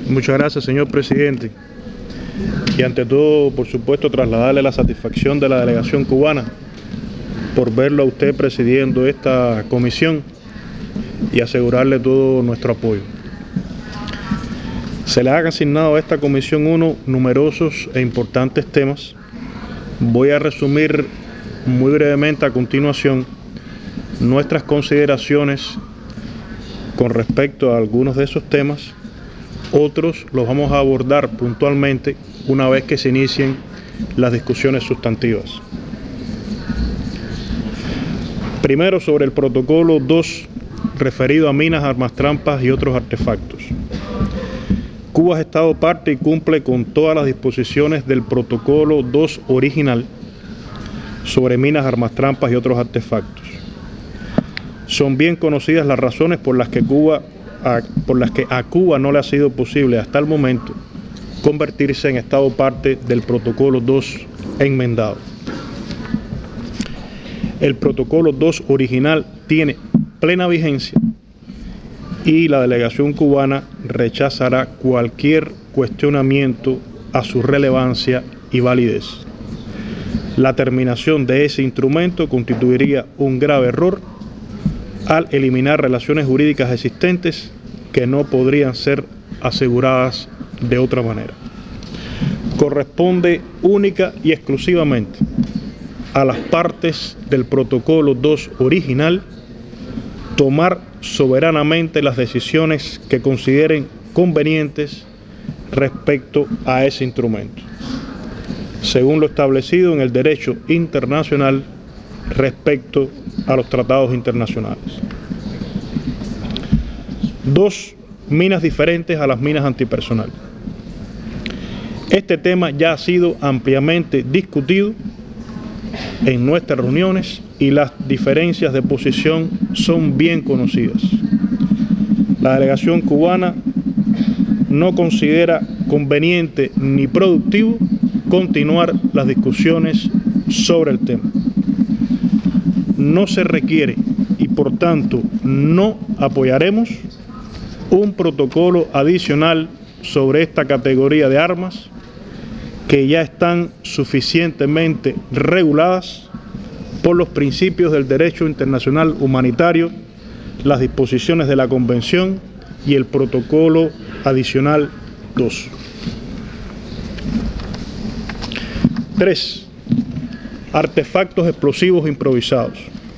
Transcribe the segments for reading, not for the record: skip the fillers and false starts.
Muchas gracias, señor presidente. Y ante todo, por supuesto, trasladarle la satisfacción de la delegación cubana por verlo a usted presidiendo esta comisión y asegurarle todo nuestro apoyo. Se le ha asignado a esta Comisión 1 numerosos e importantes temas. Voy a resumir muy brevemente a continuación nuestras consideraciones con respecto a algunos de esos temas. Otros los vamos a abordar puntualmente una vez que se inicien las discusiones sustantivas. Primero, sobre el protocolo 2 referido a minas, armas trampas y otros artefactos. Cuba es Estado parte y cumple con todas las disposiciones del protocolo 2 original sobre minas, armas trampas y otros artefactos. Son bien conocidas las razones por las que a Cuba no le ha sido posible hasta el momento convertirse en Estado parte del protocolo 2 enmendado. El protocolo 2 original tiene plena vigencia y la delegación cubana rechazará cualquier cuestionamiento a su relevancia y validez. La terminación de ese instrumento constituiría un grave error al eliminar relaciones jurídicas existentes que no podrían ser aseguradas de otra manera. Corresponde única y exclusivamente a las partes del protocolo 2 original tomar soberanamente las decisiones que consideren convenientes respecto a ese instrumento, según lo establecido en el derecho internacional respecto a los tratados internacionales. 2. Minas diferentes a las minas antipersonal. Este tema ya ha sido ampliamente discutido en nuestras reuniones y las diferencias de posición son bien conocidas. La delegación cubana no considera conveniente ni productivo continuar las discusiones sobre el tema. No se requiere y por tanto no apoyaremos un protocolo adicional sobre esta categoría de armas que ya están suficientemente reguladas por los principios del derecho internacional humanitario, las disposiciones de la Convención y el protocolo adicional 2. 3. Artefactos explosivos improvisados.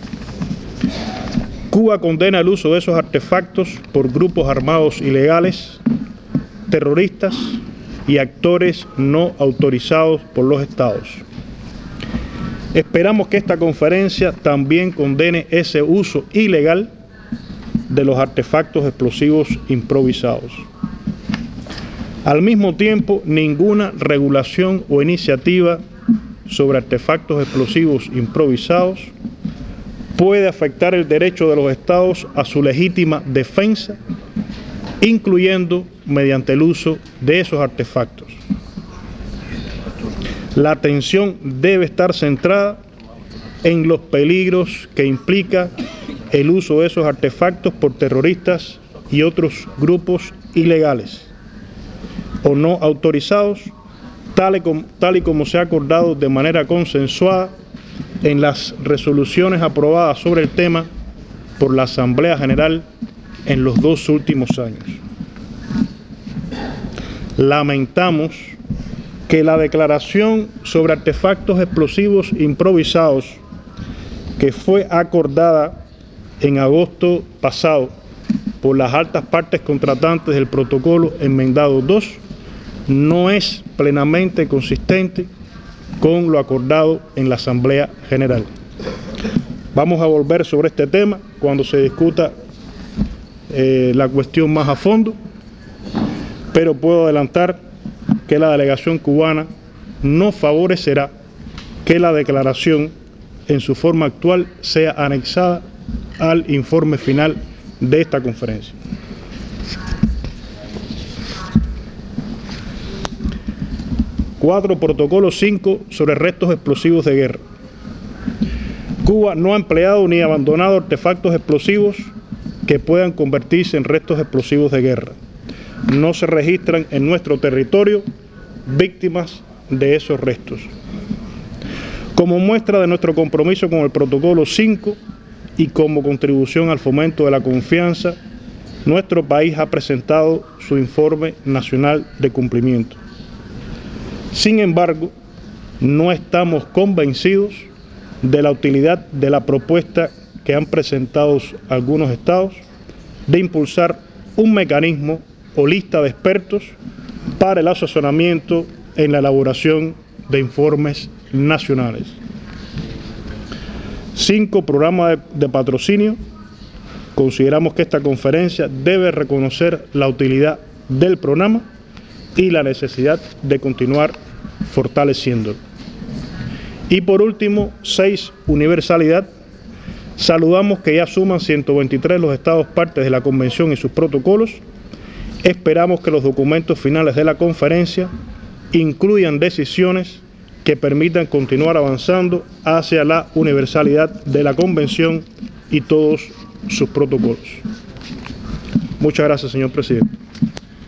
Cuba condena el uso de esos artefactos por grupos armados ilegales, terroristas y actores no autorizados por los estados. Esperamos que esta conferencia también condene ese uso ilegal de los artefactos explosivos improvisados. Al mismo tiempo, ninguna regulación o iniciativa sobre artefactos explosivos improvisados puede afectar el derecho de los estados a su legítima defensa, incluyendo mediante el uso de esos artefactos. La atención debe estar centrada en los peligros que implica el uso de esos artefactos por terroristas y otros grupos ilegales o no autorizados, tal y como se ha acordado de manera consensuada en las resoluciones aprobadas sobre el tema por la Asamblea General en los 2 últimos años. Lamentamos que la declaración sobre artefactos explosivos improvisados que fue acordada en agosto pasado por las altas partes contratantes del protocolo enmendado 2 no es plenamente consistente con lo acordado en la Asamblea General. Vamos a volver sobre este tema cuando se discuta la cuestión más a fondo, pero puedo adelantar que la delegación cubana no favorecerá que la declaración en su forma actual sea anexada al informe final de esta conferencia. 4. Protocolo 5 sobre restos explosivos de guerra. Cuba no ha empleado ni abandonado artefactos explosivos que puedan convertirse en restos explosivos de guerra. no se registran en nuestro territorio víctimas de esos restos. Como muestra de nuestro compromiso con el Protocolo 5 y como contribución al fomento de la confianza, nuestro país ha presentado su informe nacional de cumplimiento. Sin embargo, no estamos convencidos de la utilidad de la propuesta que han presentado algunos estados de impulsar un mecanismo o lista de expertos para el asesoramiento en la elaboración de informes nacionales. 5. Programa de patrocinio. Consideramos que esta conferencia debe reconocer la utilidad del programa y la necesidad de continuar fortaleciéndolo. Y por último, 6. Universalidad. Saludamos que ya suman 123 los estados partes de la Convención y sus protocolos. Esperamos que los documentos finales de la conferencia incluyan decisiones que permitan continuar avanzando hacia la universalidad de la Convención y todos sus protocolos. Muchas gracias, señor presidente.